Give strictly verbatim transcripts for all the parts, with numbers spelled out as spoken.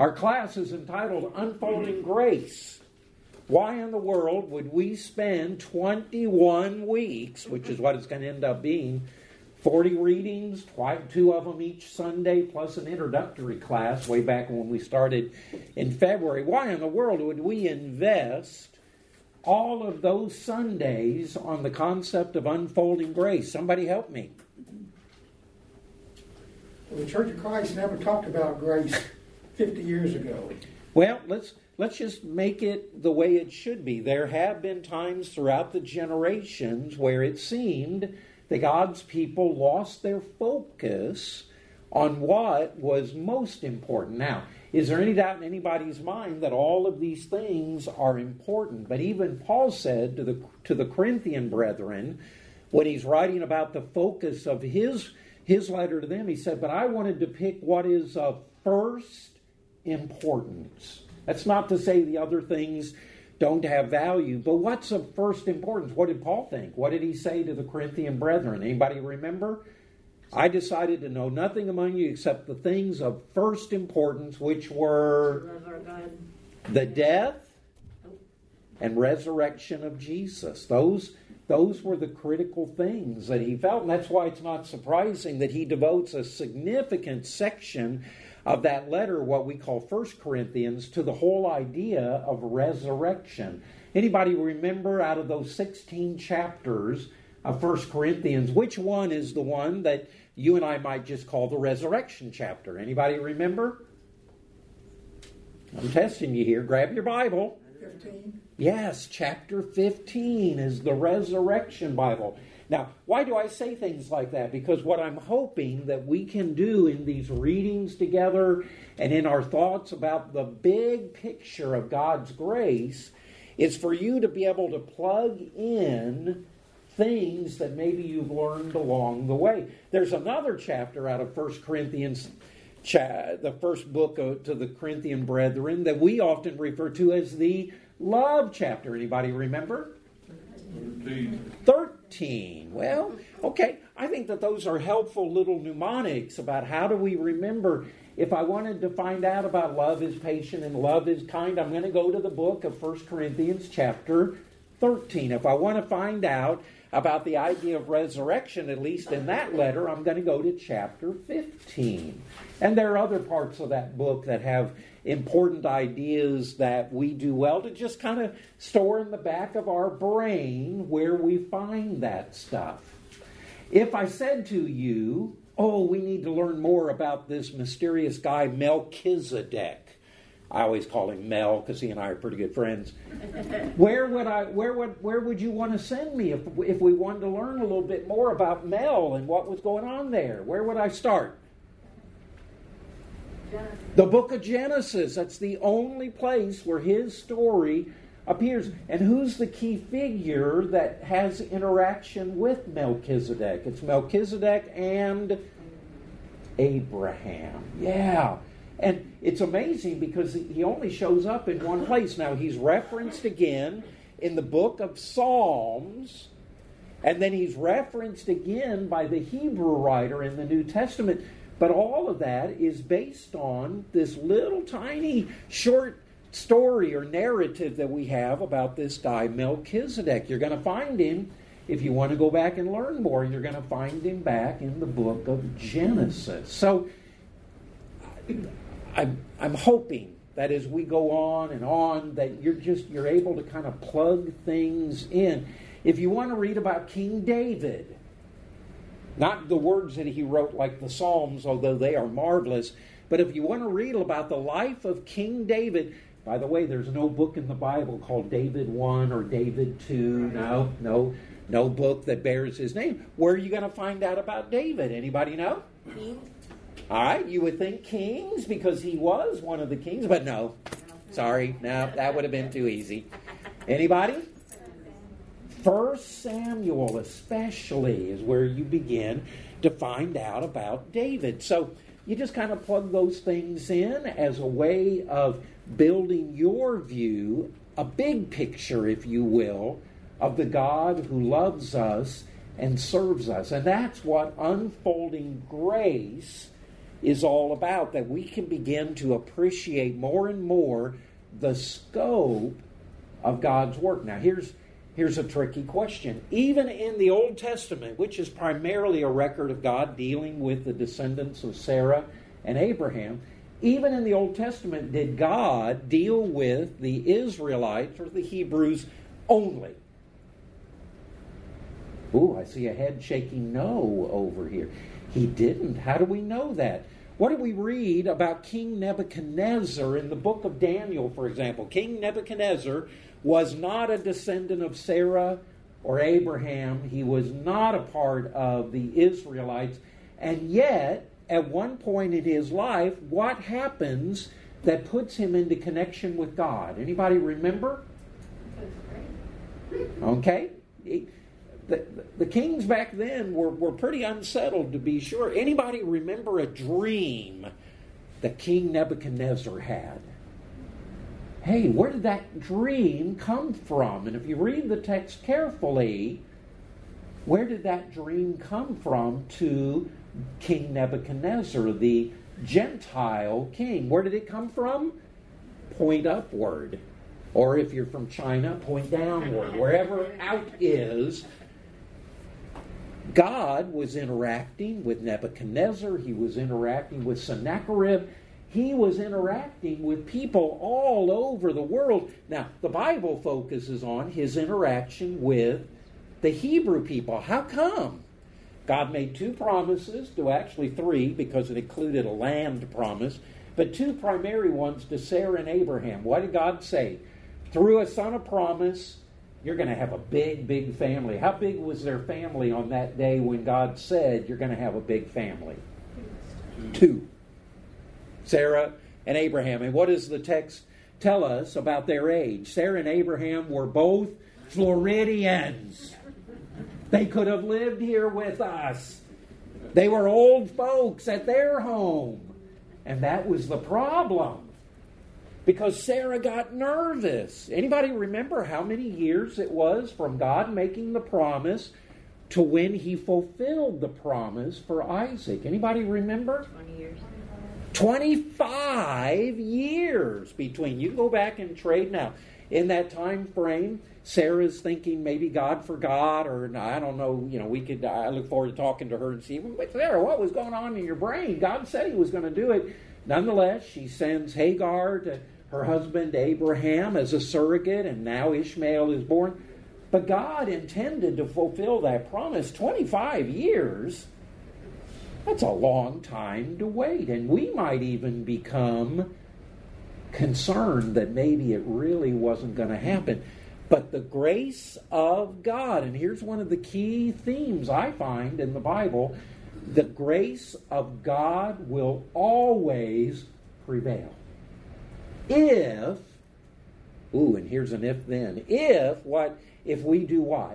Our class is entitled Unfolding Grace. Why in the world would we spend twenty-one weeks, which is what it's going to end up being, forty readings, two of them each Sunday, plus an introductory class way back when we started in February. Why in the world would we invest all of those Sundays on the concept of unfolding grace? Somebody help me. Well, the Church of Christ never talked about grace fifty years ago. Well, let's let's just make it the way it should be. There have been times throughout the generations where it seemed that God's people lost their focus on what was most important. Now, is there any doubt in anybody's mind that all of these things are important? But even Paul said to the to the Corinthian brethren, when he's writing about the focus of his his letter to them, he said, but I wanted to pick what is of first importance. That's not to say the other things don't have value, but what's of first importance? What did Paul think? What did he say to the Corinthian brethren? Anybody remember? I decided to know nothing among you except the things of first importance, which were the death and resurrection of Jesus. Those, those were the critical things that he felt, and that's why it's not surprising that he devotes a significant section of that letter, what we call First Corinthians, to the whole idea of resurrection. Anybody remember out of those sixteen chapters of First Corinthians, which one is the one that you and I might just call the resurrection chapter? Anybody remember? I'm testing you here. Grab your Bible. fifteen. Yes, chapter fifteen is the resurrection Bible. Now, why do I say things like that? Because what I'm hoping that we can do in these readings together and in our thoughts about the big picture of God's grace is for you to be able to plug in things that maybe you've learned along the way. There's another chapter out of First Corinthians, the first book to the Corinthian brethren, that we often refer to as the love chapter. Anybody remember? thirteen. thirteen. Well, okay. I think that those are helpful little mnemonics about how do we remember. If I wanted to find out about love is patient and love is kind, I'm going to go to the book of First Corinthians chapter thirteen. If I want to find out about the idea of resurrection, at least in that letter, I'm going to go to chapter fifteen. And there are other parts of that book that have important ideas that we do well to just kind of store in the back of our brain where we find that stuff. If I said to you, oh, we need to learn more about this mysterious guy Melchizedek. I always call him Mel because he and I are pretty good friends. Where would I? Where would? Where would you want to send me if if we wanted to learn a little bit more about Mel and what was going on there? Where would I start? Genesis. The book of Genesis. That's the only place where his story appears. And who's the key figure that has interaction with Melchizedek? It's Melchizedek and Abraham. Yeah. And it's amazing because he only shows up in one place. Now, he's referenced again in the book of Psalms, and then he's referenced again by the Hebrew writer in the New Testament. But all of that is based on this little tiny short story or narrative that we have about this guy Melchizedek. You're going to find him, if you want to go back and learn more, you're going to find him back in the book of Genesis. So I'm, I'm hoping that as we go on and on, that you're just you're able to kind of plug things in. If you want to read about King David, not the words that he wrote like the Psalms, although they are marvelous, but if you want to read about the life of King David, by the way, there's no book in the Bible called David one or David two. No, no, no book that bears his name. Where are you going to find out about David? Anybody know? Kings. All right, you would think Kings because he was one of the kings, but no. Sorry, no, that would have been too easy. Anybody? First Samuel especially is where you begin to find out about David. So you just kind of plug those things in as a way of building your view, a big picture, if you will, of the God who loves us and serves us. And that's what unfolding grace is all about, that we can begin to appreciate more and more the scope of God's work. Now, here's here's a tricky question. Even in the Old Testament, which is primarily a record of God dealing with the descendants of Sarah and Abraham, even in the Old Testament, did God deal with the Israelites or the Hebrews only? Ooh, I see a head shaking no over here. He didn't. How do we know that? What do we read about King Nebuchadnezzar in the book of Daniel, for example? King Nebuchadnezzar was not a descendant of Sarah or Abraham. He was not a part of the Israelites. And yet, at one point in his life, what happens that puts him into connection with God? Anybody remember? Okay. The, the kings back then were, were pretty unsettled, to be sure. Anybody remember a dream that King Nebuchadnezzar had? Hey, where did that dream come from? And if you read the text carefully, where did that dream come from to King Nebuchadnezzar, the Gentile king? Where did it come from? Point upward. Or if you're from China, point downward. Wherever out is, God was interacting with Nebuchadnezzar. He was interacting with Sennacherib. He was interacting with people all over the world. Now, the Bible focuses on his interaction with the Hebrew people. How come? God made two promises, to actually three, because it included a land promise, but two primary ones to Sarah and Abraham. What did God say? Through a son of promise, you're going to have a big, big family. How big was their family on that day when God said you're going to have a big family? Two. Sarah and Abraham. And what does the text tell us about their age? Sarah and Abraham were both Floridians. They could have lived here with us. They were old folks at their home. And that was the problem. Because Sarah got nervous. Anybody remember how many years it was from God making the promise to when he fulfilled the promise for Isaac? Anybody remember? twenty years. twenty-five years between. You can go back and trade now. In that time frame, Sarah's thinking maybe God forgot, or I don't know, you know, we could, I look forward to talking to her and see, but Sarah, what was going on in your brain? God said he was going to do it. Nonetheless, she sends Hagar to her husband Abraham as a surrogate, and now Ishmael is born. But God intended to fulfill that promise. twenty-five years, that's a long time to wait. And we might even become concerned that maybe it really wasn't going to happen. But the grace of God, and here's one of the key themes I find in the Bible, the grace of God will always prevail. If, ooh, and here's an if then, if what, if we do what?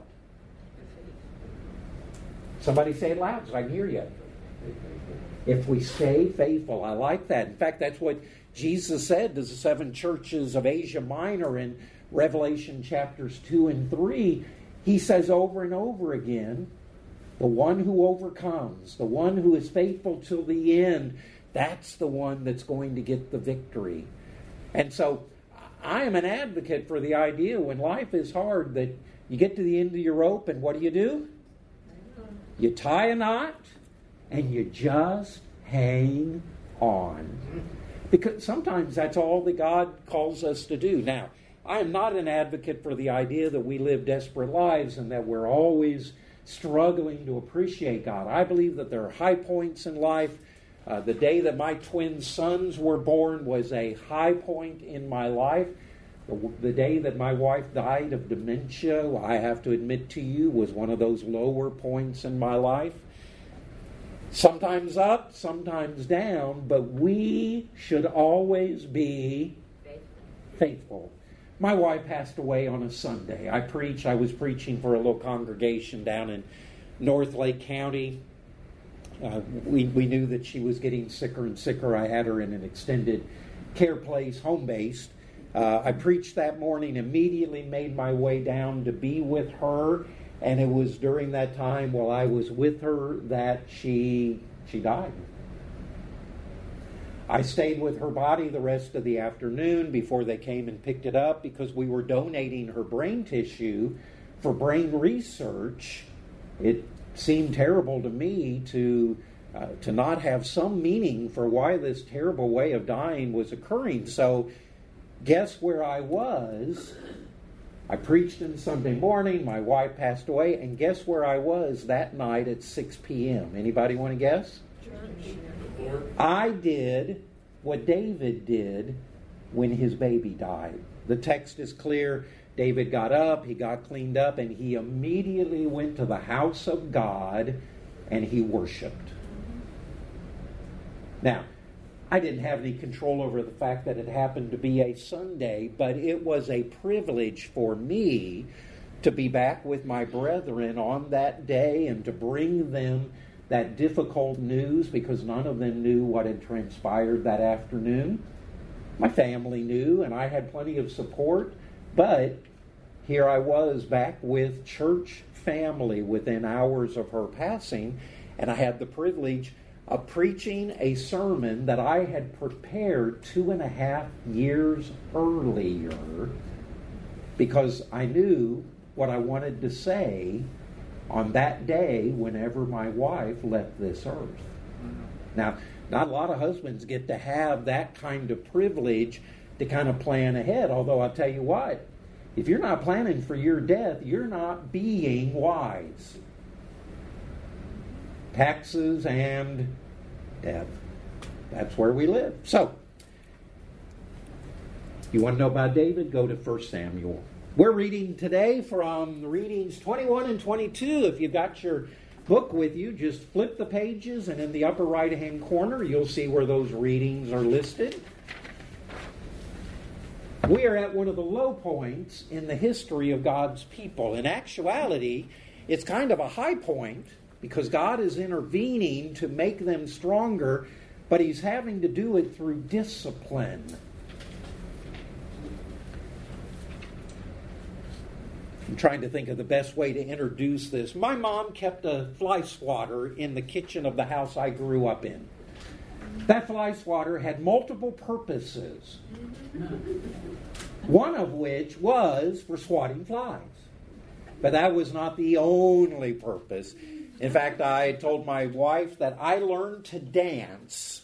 Somebody say it loud so I can hear you. If we stay faithful. I like that. In fact, that's what Jesus said to the seven churches of Asia Minor in Revelation chapters two and three. He says over and over again, the one who overcomes, the one who is faithful till the end, that's the one that's going to get the victory. And so I am an advocate for the idea when life is hard that you get to the end of your rope and what do you do? You tie a knot and you just hang on. Because sometimes that's all that God calls us to do. Now, I am not an advocate for the idea that we live desperate lives and that we're always struggling to appreciate God. I believe that there are high points in life. Uh, the day that my twin sons were born was a high point in my life. The, the day that my wife died of dementia, I have to admit to you, was one of those lower points in my life. Sometimes up, sometimes down, but we should always be faithful. My wife passed away on a Sunday. I preach. I was preaching for a little congregation down in North Lake County. Uh, we, we knew that she was getting sicker and sicker. I had her in an extended care place, home-based. Uh, I preached that morning, immediately made my way down to be with her, and it was during that time while I was with her that she she died. I stayed with her body the rest of the afternoon before they came and picked it up because we were donating her brain tissue for brain research. It seemed terrible to me to uh, to not have some meaning for why this terrible way of dying was occurring. So guess where I was? I preached in Sunday morning. My wife passed away. And guess where I was that night at six p.m.? Anybody want to guess? I did what David did when his baby died. The text is clear. David got up, he got cleaned up, and he immediately went to the house of God and he worshiped. Now, I didn't have any control over the fact that it happened to be a Sunday, but it was a privilege for me to be back with my brethren on that day and to bring them that difficult news because none of them knew what had transpired that afternoon. My family knew, and I had plenty of support, but here I was back with church family within hours of her passing, and I had the privilege of preaching a sermon that I had prepared two and a half years earlier because I knew what I wanted to say on that day whenever my wife left this earth. Now, not a lot of husbands get to have that kind of privilege to kind of plan ahead, although I'll tell you what, if you're not planning for your death, you're not being wise. Taxes and death. That's where we live. So, you want to know about David? Go to First Samuel. We're reading today from readings twenty-one and twenty-two. If you've got your book with you, just flip the pages, and in the upper right-hand corner, you'll see where those readings are listed. We are at one of the low points in the history of God's people. In actuality, it's kind of a high point because God is intervening to make them stronger, but He's having to do it through discipline. I'm trying to think of the best way to introduce this. My mom kept a fly swatter in the kitchen of the house I grew up in. That fly swatter had multiple purposes, one of which was for swatting flies. But that was not the only purpose. In fact, I told my wife that I learned to dance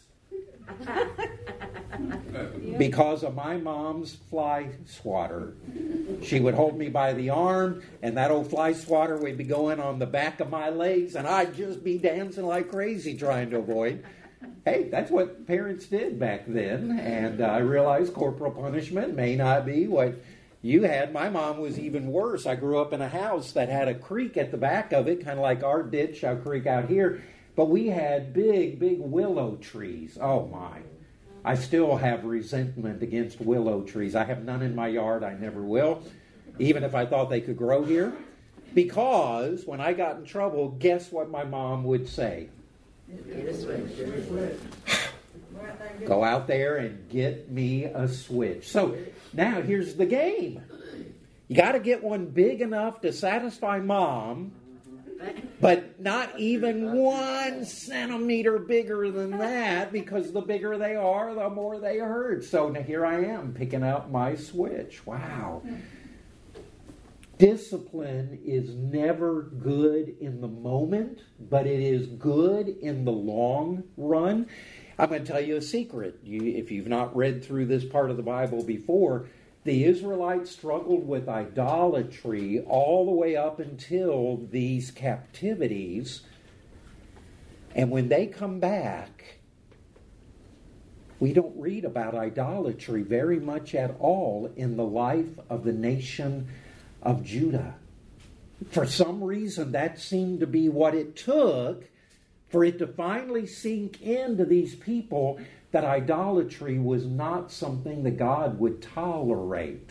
because of my mom's fly swatter. She would hold me by the arm, and that old fly swatter would be going on the back of my legs, and I'd just be dancing like crazy trying to avoid. Hey, that's what parents did back then, and uh, I realized corporal punishment may not be what you had. My mom was even worse. I grew up in a house that had a creek at the back of it, kind of like our ditch, our creek out here, but we had big, big willow trees. Oh, my. I still have resentment against willow trees. I have none in my yard. I never will, even if I thought they could grow here, because when I got in trouble, guess what my mom would say? Go out there and get me a switch. So now here's the game. You got to get one big enough to satisfy mom, but not even one centimeter bigger than that, because the bigger they are, the more they hurt. So now here I am picking out my switch. Wow. Discipline is never good in the moment, but it is good in the long run. I'm going to tell you a secret. You, if you've not read through this part of the Bible before, the Israelites struggled with idolatry all the way up until these captivities. And when they come back, we don't read about idolatry very much at all in the life of the nation of Judah. For some reason, that seemed to be what it took for it to finally sink into these people that idolatry was not something that God would tolerate.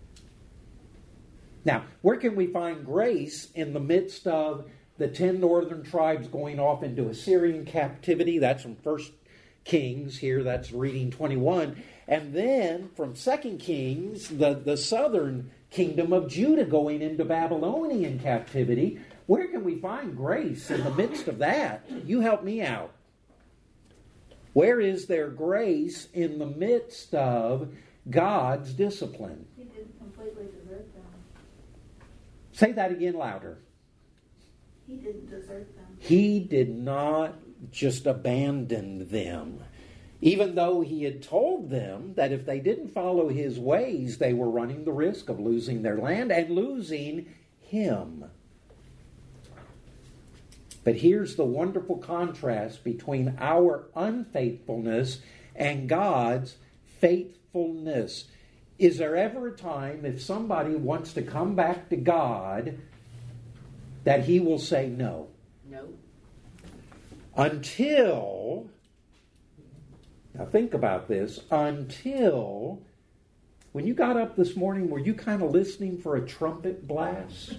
Now, where can we find grace in the midst of the ten northern tribes going off into Assyrian captivity? That's from First Kings here, that's reading twenty-one. And then from Second Kings, the, the southern kingdom of Judah going into Babylonian captivity. Where can we find grace in the midst of that? You help me out. Where is their grace in the midst of God's discipline? He didn't completely desert them. Say that again louder. He didn't desert them. He did not just abandon them. Even though he had told them that if they didn't follow his ways, they were running the risk of losing their land and losing him. But here's the wonderful contrast between our unfaithfulness and God's faithfulness. Is there ever a time, if somebody wants to come back to God, that he will say no? No. Until, now think about this, until, when you got up this morning, were you kind of listening for a trumpet blast?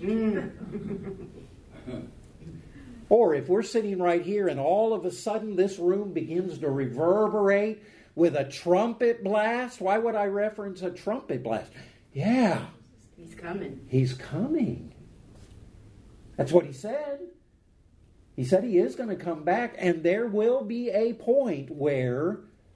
Or if we're sitting right here and all of a sudden this room begins to reverberate with a trumpet blast, why would I reference a trumpet blast? Yeah. He's coming. He's coming. That's what he said. He said he is going to come back, and there will be a point where,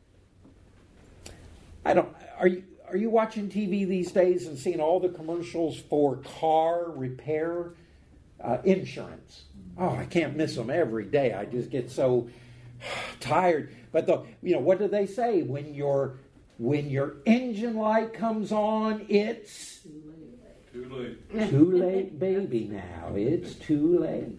I don't, are you, are you watching T V these days and seeing all the commercials for car repair uh, insurance? Oh, I can't miss them every day. I just get so tired. But the, you know, what do they say when your when your engine light comes on? It's Too late. too late, baby. Now it's too late.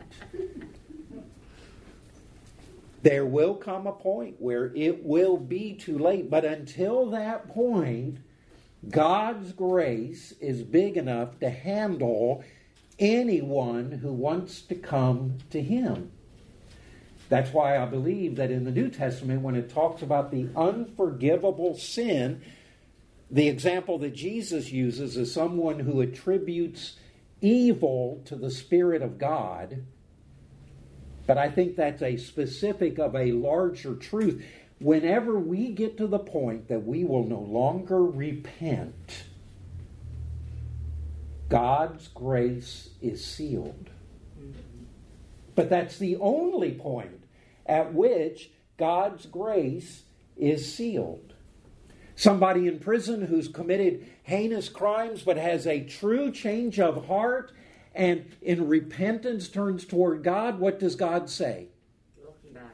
There will come a point where it will be too late. But until that point, God's grace is big enough to handle anyone who wants to come to him. That's why I believe that in the New Testament, when it talks about the unforgivable sin, the example that Jesus uses is someone who attributes evil to the Spirit of God. But I think that's a specific of a larger truth. Whenever we get to the point that we will no longer repent, God's grace is sealed. But that's the only point at which God's grace is sealed. Somebody in prison who's committed heinous crimes but has a true change of heart and in repentance turns toward God, what does God say? Looking back.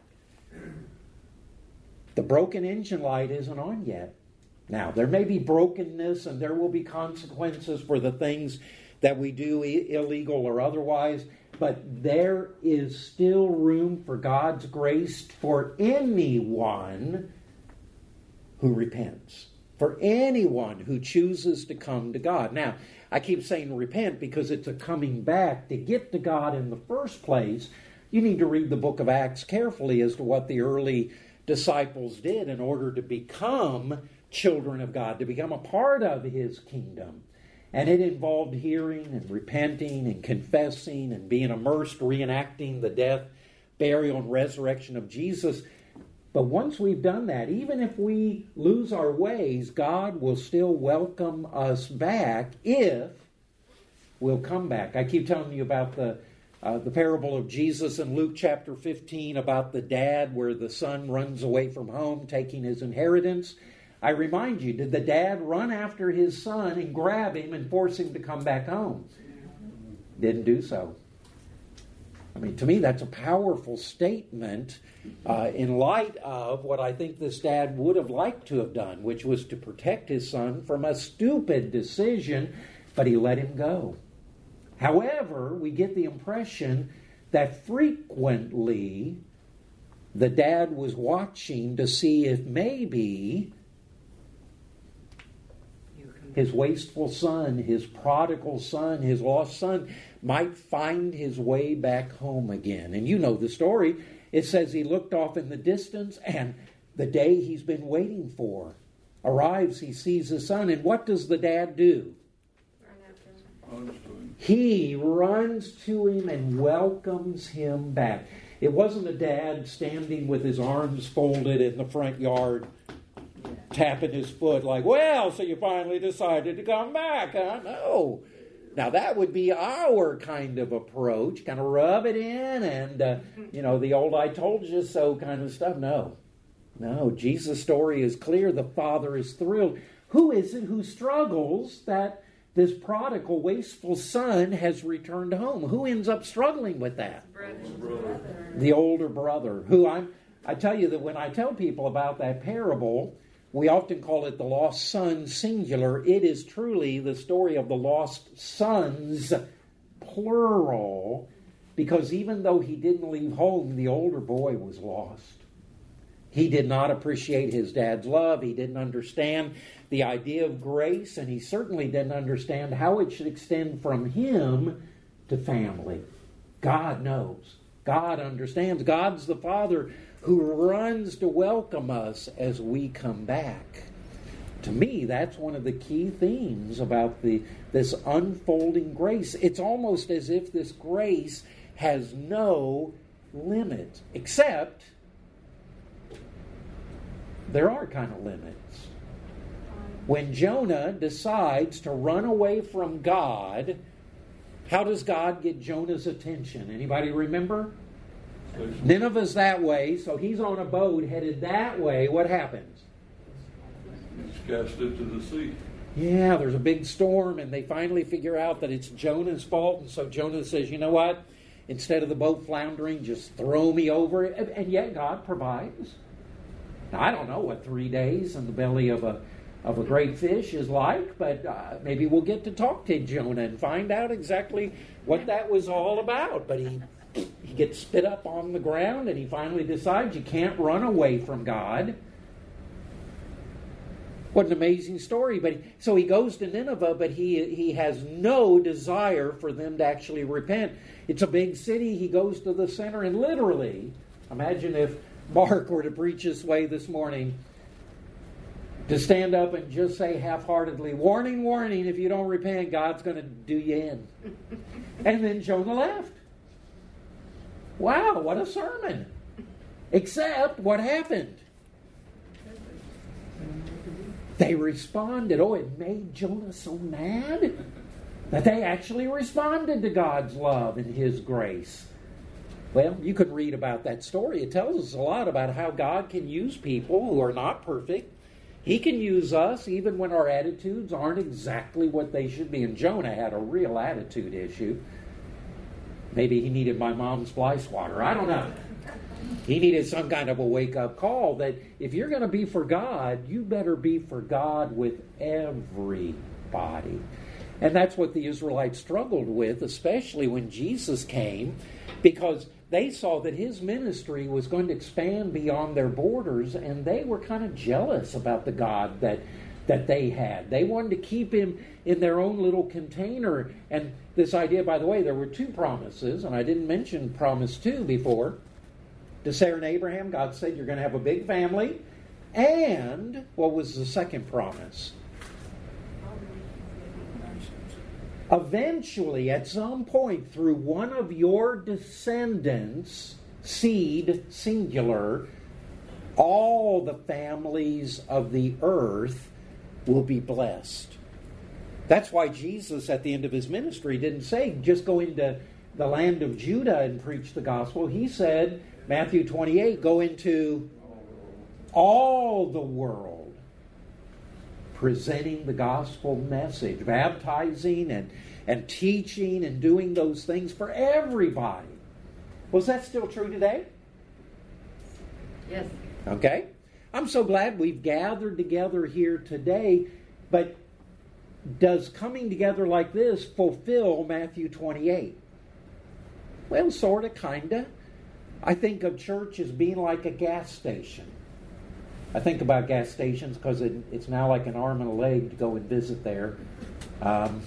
The broken engine light isn't on yet. Now, there may be brokenness and there will be consequences for the things that we do, illegal or otherwise, but there is still room for God's grace for anyone who repents, for anyone who chooses to come to God. Now, I keep saying repent because it's a coming back. To get to God in the first place, you need to read the book of Acts carefully as to what the early disciples did in order to become children of God, to become a part of his kingdom. And it involved hearing and repenting and confessing and being immersed, reenacting the death, burial, and resurrection of Jesus. But once we've done that, even if we lose our ways, God will still welcome us back if we'll come back. I keep telling you about the uh, the parable of Jesus in Luke chapter fifteen about the dad where the son runs away from home taking his inheritance. I remind you, did the dad run after his son and grab him and force him to come back home? Didn't do so. I mean, to me, that's a powerful statement uh, in light of what I think this dad would have liked to have done, which was to protect his son from a stupid decision, but he let him go. However, we get the impression that frequently the dad was watching to see if maybe his wasteful son, his prodigal son, his lost son might find his way back home again. And you know the story. It says he looked off in the distance and the day he's been waiting for arrives. He sees his son. And what does the dad do? He runs to him and welcomes him back. It wasn't a dad standing with his arms folded in the front yard tapping his foot like, well, so you finally decided to come back, huh? No. Now, that would be our kind of approach, kind of rub it in and, uh, you know, the old I told you so kind of stuff. No. No, Jesus' story is clear. The Father is thrilled. Who is it who struggles that this prodigal, wasteful son has returned home? Who ends up struggling with that? Brother. The older brother. Who I'm, I tell you that when I tell people about that parable, we often call it the lost son singular. It is truly the story of the lost sons plural, because even though he didn't leave home, the older boy was lost. He did not appreciate his dad's love. He didn't understand the idea of grace, and he certainly didn't understand how it should extend from him to family. God knows. God understands. God's the Father who runs to welcome us as we come back. To me, that's one of the key themes about the this unfolding grace. It's almost as if this grace has no limit, except there are kind of limits. When Jonah decides to run away from God, how does God get Jonah's attention? Anybody remember? Nineveh's that way, so he's on a boat headed that way. What happens? He's cast into the sea. Yeah, there's a big storm, and they finally figure out that it's Jonah's fault, and so Jonah says, you know what? Instead of the boat floundering, just throw me over. And yet God provides. Now, I don't know what three days in the belly of a of a great fish is like, but uh, maybe we'll get to talk to Jonah and find out exactly what that was all about. But he he gets spit up on the ground, and he finally decides you can't run away from God. What an amazing story. But he, so he goes to Nineveh, but he he has no desire for them to actually repent. It's a big city. He goes to the center, and literally, imagine if Mark were to preach this way this morning, to stand up and just say half-heartedly, warning, warning, if you don't repent, God's going to do you in. And then Jonah left. Wow, what a sermon. Except, what happened? They responded. Oh, it made Jonah so mad that they actually responded to God's love and His grace. Well, you can read about that story. It tells us a lot about how God can use people who are not perfect. He can use us even when our attitudes aren't exactly what they should be. And Jonah had a real attitude issue. Maybe he needed my mom's fly swatter. I don't know. He needed some kind of a wake-up call that if you're going to be for God, you better be for God with everybody. And that's what the Israelites struggled with, especially when Jesus came, because they saw that His ministry was going to expand beyond their borders, and they were kind of jealous about the God that, that they had. They wanted to keep Him in their own little container. And this idea, by the way, there were two promises, and I didn't mention promise two before. To Sarah and Abraham, God said, you're going to have a big family. And what was the second promise? Eventually, at some point, through one of your descendants, seed, singular, all the families of the earth will be blessed. That's why Jesus, at the end of His ministry, didn't say, just go into the land of Judah and preach the gospel. He said, Matthew twenty-eight, go into all the world, presenting the gospel message, baptizing and, and teaching and doing those things for everybody. Was that still true today? Yes. Okay. I'm so glad we've gathered together here today, but does coming together like this fulfill Matthew twenty-eight? Well, sort of, kind of. I think of church as being like a gas station. I think about gas stations because it, it's now like an arm and a leg to go and visit there. Um,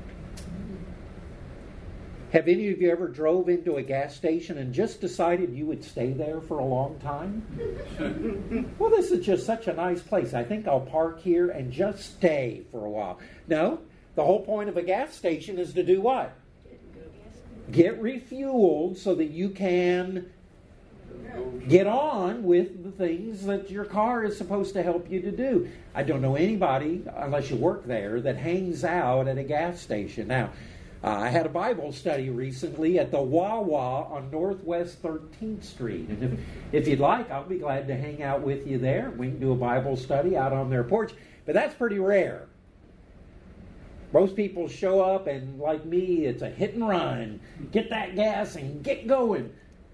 have any of you ever drove into a gas station and just decided you would stay there for a long time? Well, this is just such a nice place. I think I'll park here and just stay for a while. No, the whole point of a gas station is to do what? Get refueled so that you can get on with the things that your car is supposed to help you to do. I don't know anybody, unless you work there, that hangs out at a gas station. Now, Uh, I had a Bible study recently at the Wawa on Northwest thirteenth Street. And if, if you'd like, I'll be glad to hang out with you there. We can do a Bible study out on their porch. But that's pretty rare. Most people show up and, like me, it's a hit and run. Get that gas and get going.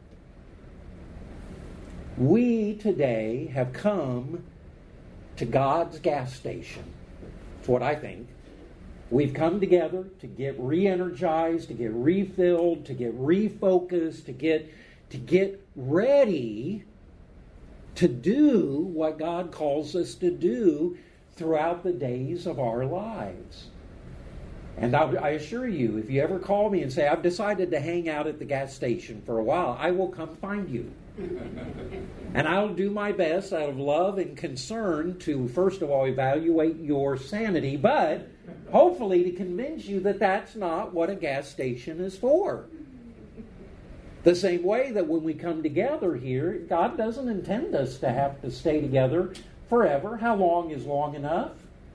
We today have come to God's gas station. That's what I think. We've come together to get re-energized, to get refilled, to get refocused, to get to get ready to do what God calls us to do throughout the days of our lives. And I, I assure you, if you ever call me and say, I've decided to hang out at the gas station for a while, I will come find you. And I'll do my best out of love and concern to, first of all, evaluate your sanity, but hopefully to convince you that that's not what a gas station is for. The same way that when we come together here, God doesn't intend us to have to stay together forever. How long is long enough?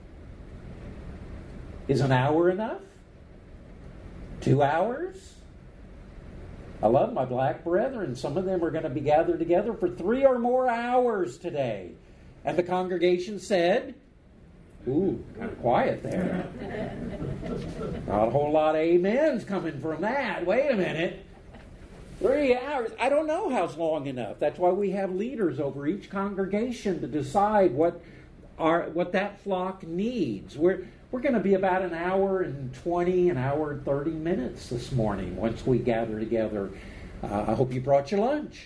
Is an hour enough? Two hours? I love my black brethren. Some of them are going to be gathered together for three or more hours today. And the congregation said, ooh, kind of quiet there. Not a whole lot of amens coming from that. Wait a minute. Three hours. I don't know how's long enough. That's why we have leaders over each congregation to decide what our what that flock needs. We're we're going to be about an hour and twenty, an hour and thirty minutes this morning once we gather together. Uh, I hope you brought your lunch.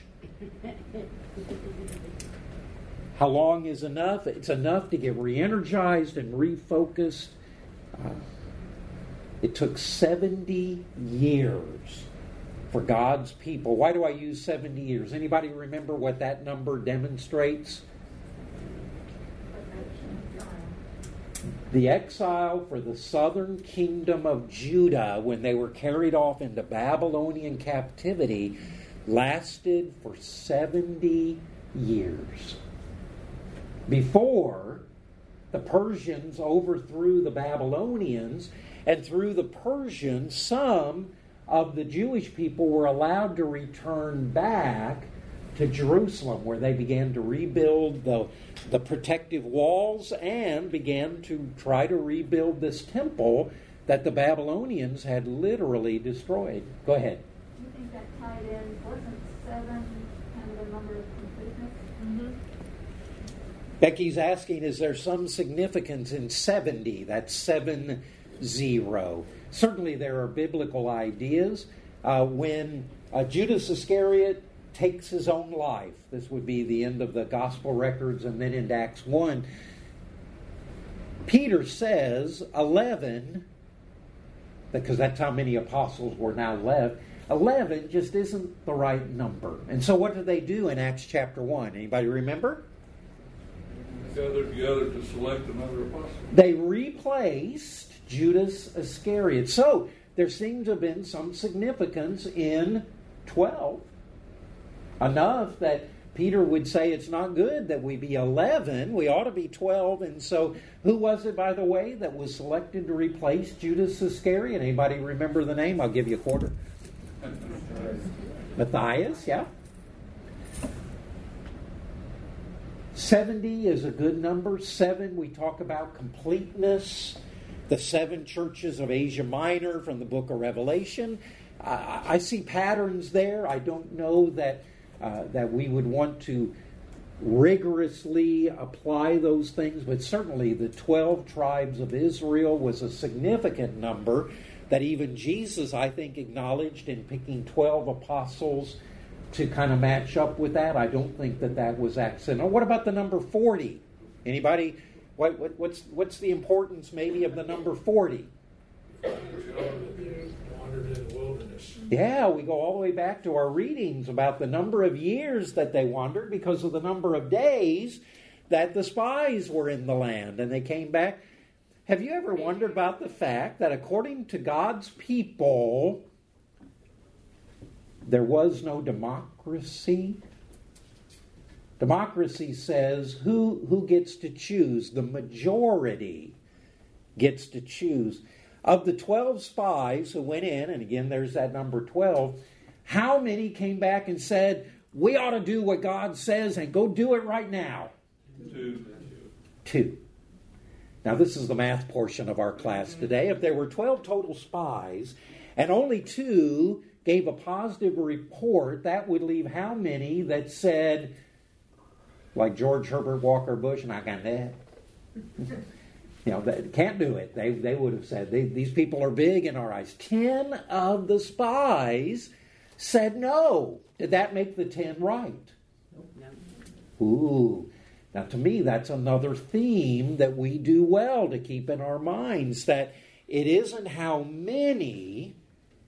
How long is enough? It's enough to get re-energized and refocused. Uh, it took seventy years for God's people. Why do I use seventy years? Anybody remember what that number demonstrates? The exile for the southern kingdom of Judah, when they were carried off into Babylonian captivity, lasted for seventy years. Before the Persians overthrew the Babylonians, and through the Persians, some of the Jewish people were allowed to return back to Jerusalem, where they began to rebuild the, the protective walls and began to try to rebuild this temple that the Babylonians had literally destroyed. Go ahead. Do you think that tied in? Wasn't seven kind of the number of completeness? Mm-hmm. Becky's asking, is there some significance in seventy? That's seven zero. Certainly there are biblical ideas. Uh, when uh, Judas Iscariot takes his own life, this would be the end of the gospel records and then into Acts one, Peter says eleven, because that's how many apostles were now left, eleven just isn't the right number. And so what do they do in Acts chapter one? Anybody remember? Gathered together to select another apostle. They replaced Judas Iscariot. So there seems to have been some significance in twelve. Enough that Peter would say it's not good that we be eleven. We ought to be twelve. And so who was it, by the way, that was selected to replace Judas Iscariot? Anybody remember the name? I'll give you a quarter. Matthias, yeah. seventy is a good number. Seven, we talk about completeness. The seven churches of Asia Minor from the book of Revelation. Uh, I see patterns there. I don't know that uh, that we would want to rigorously apply those things, but certainly the twelve tribes of Israel was a significant number that even Jesus, I think, acknowledged in picking twelve apostles to kind of match up with that. I don't think that that was accidental. What about the number forty? Anybody? What, what, what's what's the importance maybe of the number forty? Wandered in the wilderness. Yeah, we go all the way back to our readings about the number of years that they wandered because of the number of days that the spies were in the land and they came back. Have you ever wondered about the fact that according to God's people, there was no democracy? Democracy says who, who gets to choose? The majority gets to choose. Of the twelve spies who went in, and again there's that number twelve, how many came back and said, we ought to do what God says and go do it right now? Two. Two. Now this is the math portion of our class today. If there were twelve total spies and only two gave a positive report, that would leave how many that said, like George Herbert Walker Bush, and I got that. You know, they can't do it. They they would have said, they, these people are big in our eyes. Ten of the spies said no. Did that make the ten right? No. Ooh. Now to me, that's another theme that we do well to keep in our minds, that it isn't how many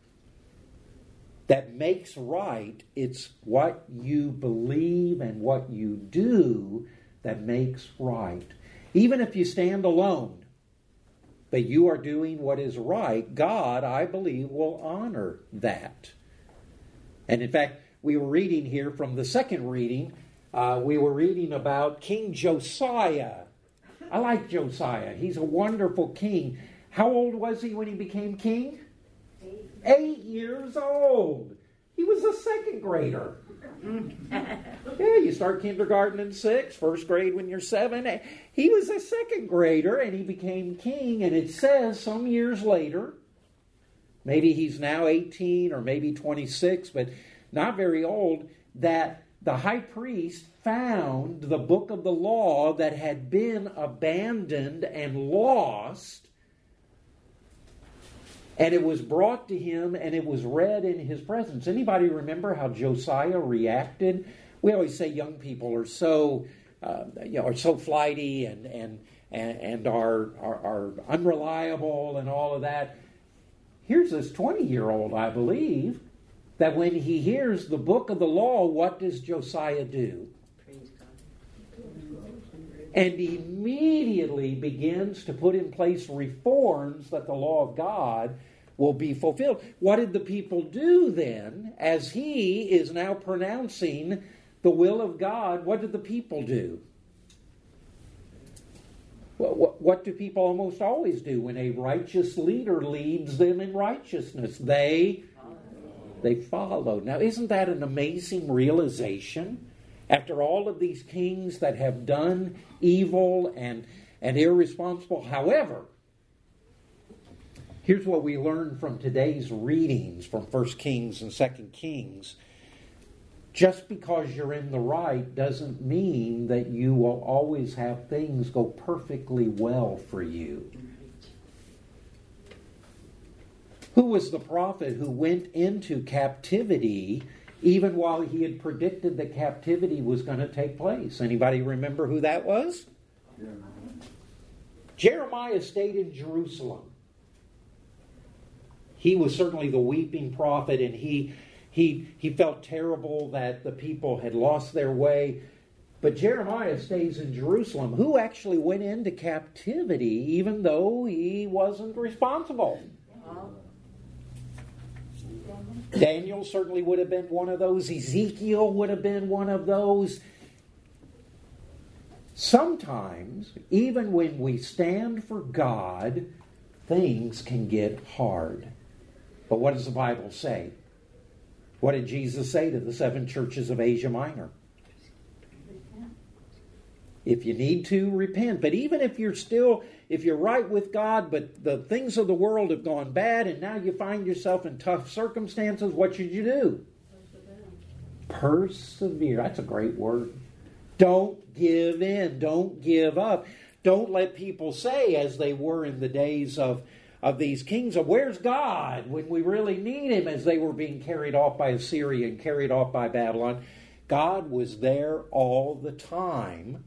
that makes right, it's what you believe and what you do that makes right. Even if you stand alone, but you are doing what is right, God, I believe, will honor that. And in fact, we were reading here from the second reading, uh, we were reading about King Josiah. I like Josiah. He's a wonderful king. How old was he when he became king? Eight. Eight years old. He was a second grader. Yeah, you start kindergarten in six, first grade when you're seven. He was a second grader and he became king. And it says some years later, maybe he's now eighteen or maybe twenty-six, but not very old, that the high priest found the book of the law that had been abandoned and lost. And it was brought to him and it was read in his presence. Anybody remember how Josiah reacted? We always say young people are so, uh, you know, are so flighty and and and, and are, are are unreliable and all of that. Here's this twenty-year-old, I believe, that when he hears the book of the law, what does Josiah do? Praise God. And immediately begins to put in place reforms that the law of God will be fulfilled. What did the people do then, as he is now pronouncing the will of God? What did the people do? What, what, what do people almost always do when a righteous leader leads them in righteousness? They, they follow. Now, isn't that an amazing realization? After all of these kings that have done evil and, and irresponsible. However, here's what we learn from today's readings from First Kings and Second Kings. Just because you're in the right doesn't mean that you will always have things go perfectly well for you. Who was the prophet who went into captivity even while he had predicted that captivity was going to take place? Anybody remember who that was? Yeah. Jeremiah stayed in Jerusalem. He was certainly the weeping prophet, and he, he, he felt terrible that the people had lost their way. But Jeremiah stays in Jerusalem. Who actually went into captivity even though he wasn't responsible? Daniel certainly would have been one of those. Ezekiel would have been one of those. Sometimes, even when we stand for God, things can get hard. But what does the Bible say? What did Jesus say to the seven churches of Asia Minor? If you need to, repent. But even if you're still, if you're right with God, but the things of the world have gone bad and now you find yourself in tough circumstances, what should you do? Persevere. Persevere. That's a great word. Don't give in. Don't give up. Don't let people say, as they were in the days of, of these kings, of where's God when we really need him, as they were being carried off by Assyria and carried off by Babylon. God was there all the time.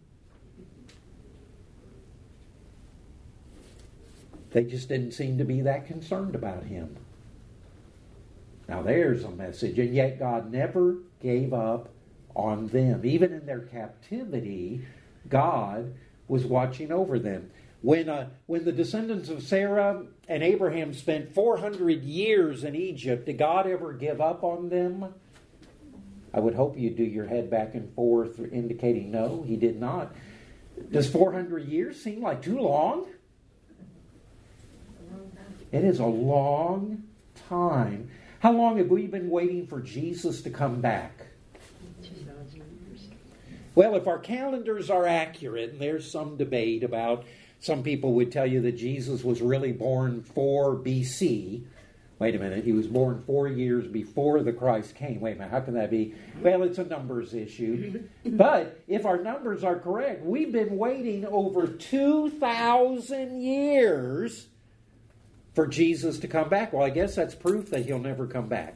They just didn't seem to be that concerned about him. Now there's a message. And yet God never gave up on them. Even in their captivity, God was watching over them. When uh, when the descendants of Sarah and Abraham spent four hundred years in Egypt, did God ever give up on them? I would hope you'd do your head back and forth indicating no, he did not. Does four hundred years seem like too long? It is a long time. How long have we been waiting for Jesus to come back? two thousand years. Well, if our calendars are accurate, and there's some debate about, some people would tell you that Jesus was really born four B C. Wait a minute, he was born four years before the Christ came. Wait a minute, how can that be? Well, it's a numbers issue. But if our numbers are correct, we've been waiting over two thousand years for Jesus to come back. Well, I guess that's proof that he'll never come back.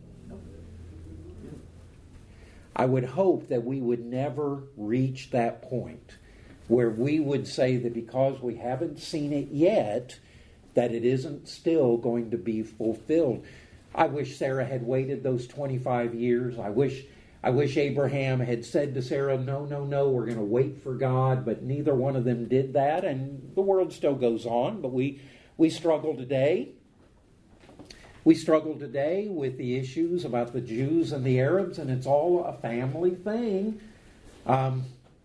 I would hope that we would never reach that point where we would say that because we haven't seen it yet, that it isn't still going to be fulfilled. I wish Sarah had waited those twenty-five years. I wish I wish Abraham had said to Sarah, no, no, no, we're going to wait for God, but neither one of them did that, and the world still goes on, but we, we struggle today. We struggle today with the issues about the Jews and the Arabs, and it's all a family thing. Um,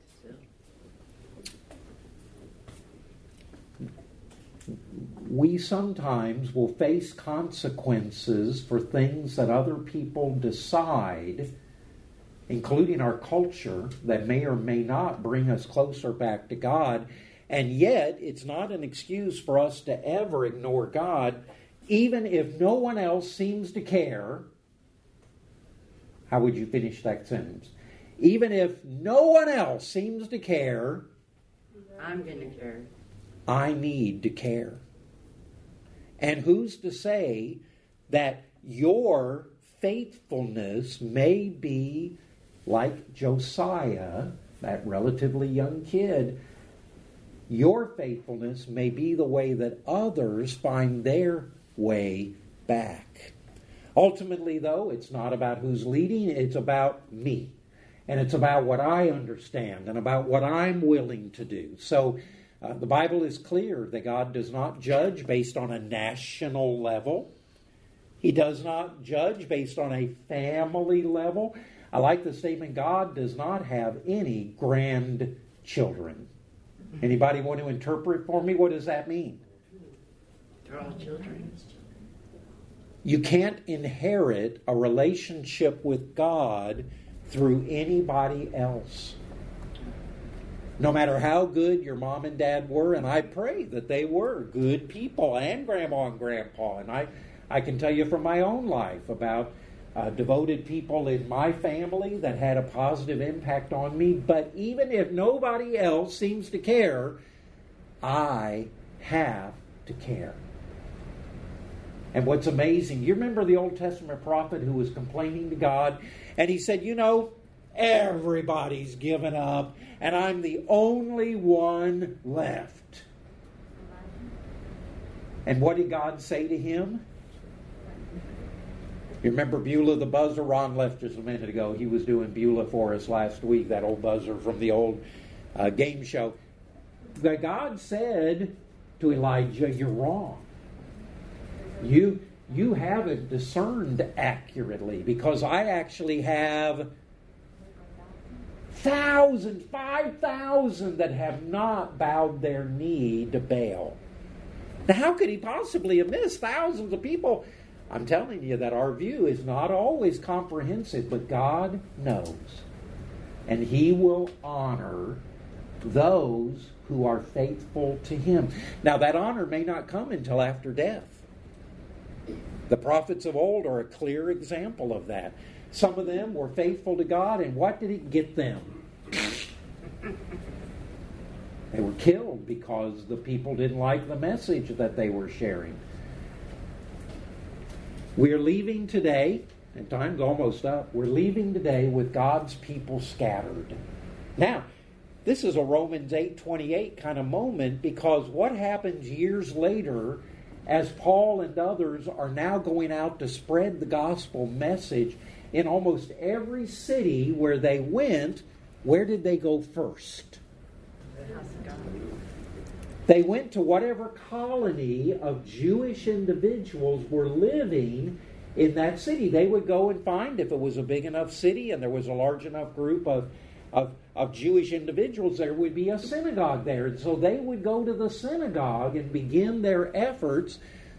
we sometimes will face consequences for things that other people decide, including our culture, that may or may not bring us closer back to God. And yet, it's not an excuse for us to ever ignore God, even if no one else seems to care. How would you finish that sentence? Even if no one else seems to care, I'm going to care. I need to care. And who's to say that your faithfulness may be like Josiah, that relatively young kid? Your faithfulness may be the way that others find their way back. Ultimately, though, it's not about who's leading, it's about me. And it's about what I understand and about what I'm willing to do. So uh, the Bible is clear that God does not judge based on a national level. He does not judge based on a family level. I like the statement, God does not have any grandchildren. Anybody want to interpret for me? What does that mean? They're all children. You can't inherit a relationship with God through anybody else. No matter how good your mom and dad were, and I pray that they were good people, and grandma and grandpa, and I, I can tell you from my own life about uh, devoted people in my family that had a positive impact on me. But even if nobody else seems to care, I have to care. And what's amazing, you remember the Old Testament prophet who was complaining to God, and he said, you know, everybody's given up, and I'm the only one left. And what did God say to him? You remember Beulah the Buzzer? Ron left just a minute ago. He was doing Beulah for us last week, that old buzzer from the old uh, game show. But God said to Elijah, you're wrong. You, you haven't discerned accurately, because I actually have thousands, five thousand that have not bowed their knee to Baal. Now, how could he possibly have missed thousands of people? I'm telling you that our view is not always comprehensive, but God knows. And He will honor those who are faithful to Him. Now, that honor may not come until after death. The prophets of old are a clear example of that. Some of them were faithful to God, and what did it get them? They were killed because the people didn't like the message that they were sharing. We're leaving today, and time's almost up, we're leaving today with God's people scattered. Now, this is a Romans eight twenty-eight kind of moment, because what happens years later as Paul and others are now going out to spread the gospel message in almost every city where they went? Where did they go first? The house of God. They went to whatever colony of Jewish individuals were living in that city. They would go and find, if it was a big enough city and there was a large enough group of, of, of Jewish individuals, there would be a synagogue there. And so they would go to the synagogue and begin their efforts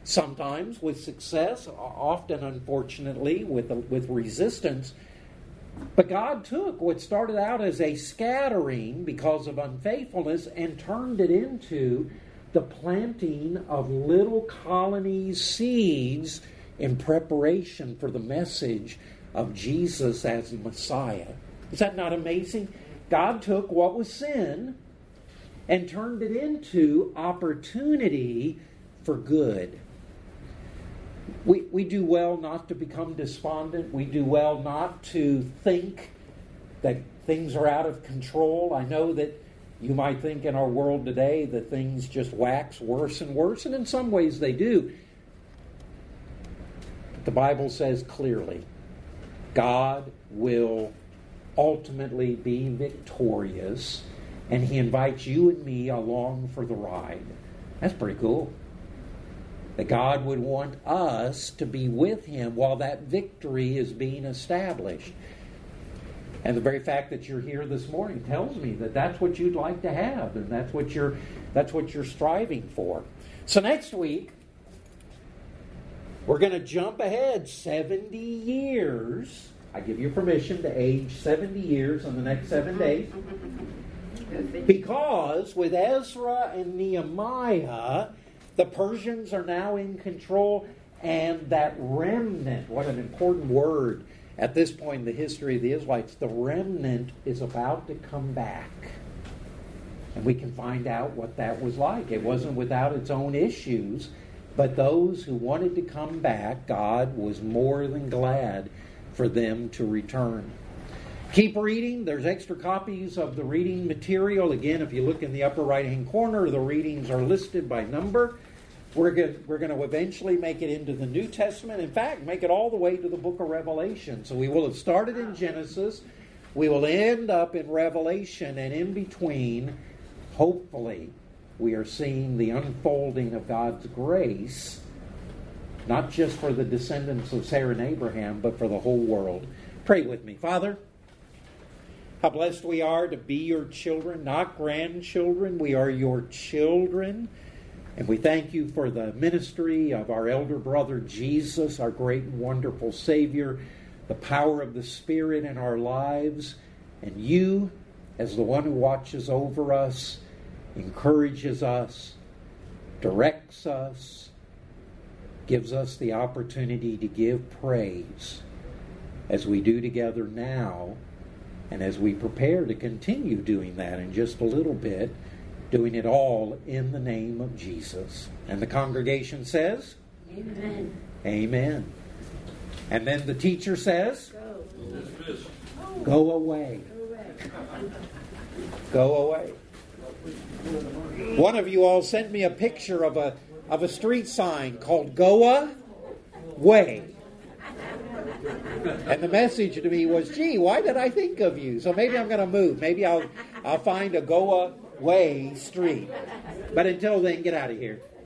sometimes with success, often, unfortunately, with, with resistance. But God took what started out as a scattering because of unfaithfulness and turned it into the planting of little colonies, seeds, in preparation for the message of Jesus as the Messiah. Is that not amazing? God took what was sin and turned it into opportunity for good. We, we do well not to become despondent. We do well not to think that things are out of control. I know that you might think in our world today that things just wax worse and worse, and in some ways they do. But the Bible says clearly, God will ultimately be victorious, and He invites you and me along for the ride. That's pretty cool. That God would want us to be with Him while that victory is being established. And the very fact that you're here this morning tells me that that's what you'd like to have, and that's what you're that's what you're striving for. So next week, we're going to jump ahead seventy years. I give you permission to age seventy years on the next seven days. Because with Ezra and Nehemiah, the Persians are now in control, and that remnant, what an important word at this point in the history of the Israelites, the remnant is about to come back. And we can find out what that was like. It wasn't without its own issues, but those who wanted to come back, God was more than glad for them to return. Keep reading. There's extra copies of the reading material. Again, if you look in the upper right-hand corner, the readings are listed by number. We're going, we're going to eventually make it into the New Testament. In fact, make it all the way to the book of Revelation. So we will have started in Genesis. We will end up in Revelation. And in between, hopefully, we are seeing the unfolding of God's grace, not just for the descendants of Sarah and Abraham, but for the whole world. Pray with me. Father, how blessed we are to be your children, not grandchildren. We are your children. And we thank you for the ministry of our elder brother Jesus, our great and wonderful Savior, the power of the Spirit in our lives, and you, as the one who watches over us, encourages us, directs us, gives us the opportunity to give praise as we do together now, and as we prepare to continue doing that in just a little bit, doing it all in the name of Jesus. And the congregation says, Amen. Amen. And then the teacher says, Dismiss. Go away. Go away. One of you all sent me a picture of a of a street sign called Goa Way. And the message to me was, gee, why did I think of you? So maybe I'm going to move. Maybe I'll I'll find a Goa Way street. But until then, get out of here.